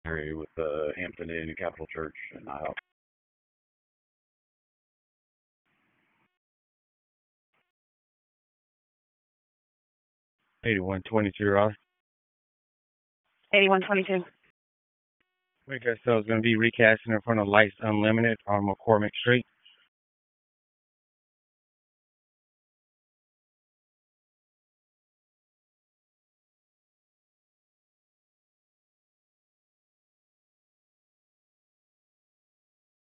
area with Hampton Inn and Capital Church and IHOP. 8122, Raleigh. 8122. Okay, so it's going to be recasting in front of Lights Unlimited on McCormick Street.